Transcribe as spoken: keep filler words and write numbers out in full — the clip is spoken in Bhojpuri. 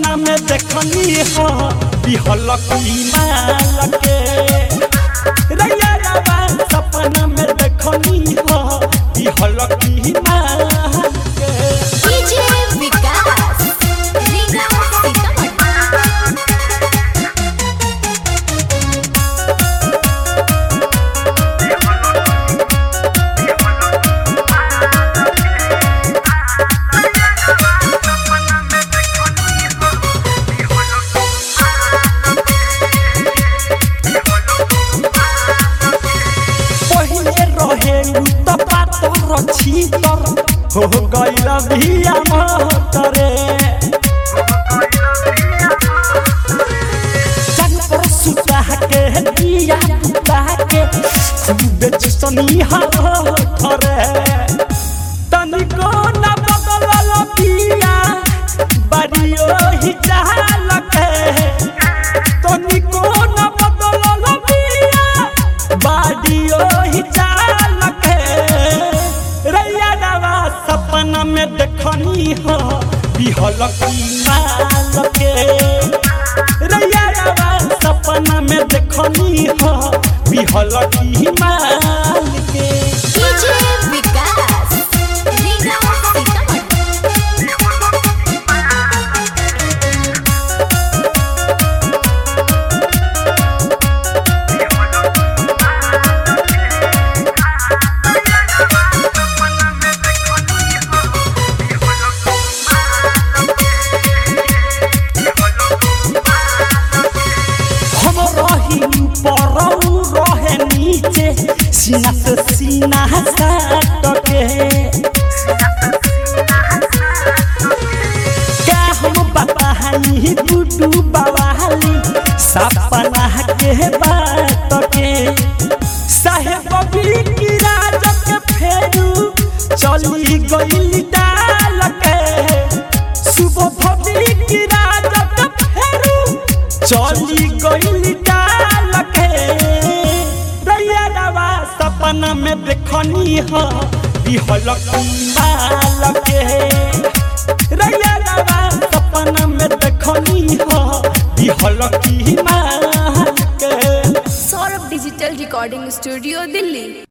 सपना में देखनी हो बिहल की माल के रैया रवा सपना में देखनी हो बिहल की माल के डीजे विकास रीगा सीतामढ़ी छीतर हो गइल भिया मतरे जग पर सुता के दिया पुता के खूब जसनी हरे तनिको न बदलल पिया बड़ियो ही चाल के तनिको न बदलल पिया बड़ियो ही चाल के रैया रवा सपना में देखनी हो बिहल की माल के रैया रवा सपना में देखनी हो बिहल की माल के डीजे विकास रीगा सीतामढ़ी सीना से सीना साट के क्या हम बताई बुडू बवाली सपना के बात के साहेब की राज के फेरू चली गई डाल के सुबह भवी की राज के फेरू चली गई डाल के सपना में देखनी हो बिहल की माल के रैया रवा सपना में देखनी हो बिहल की माल के Saurabh digital recording studio Delhi.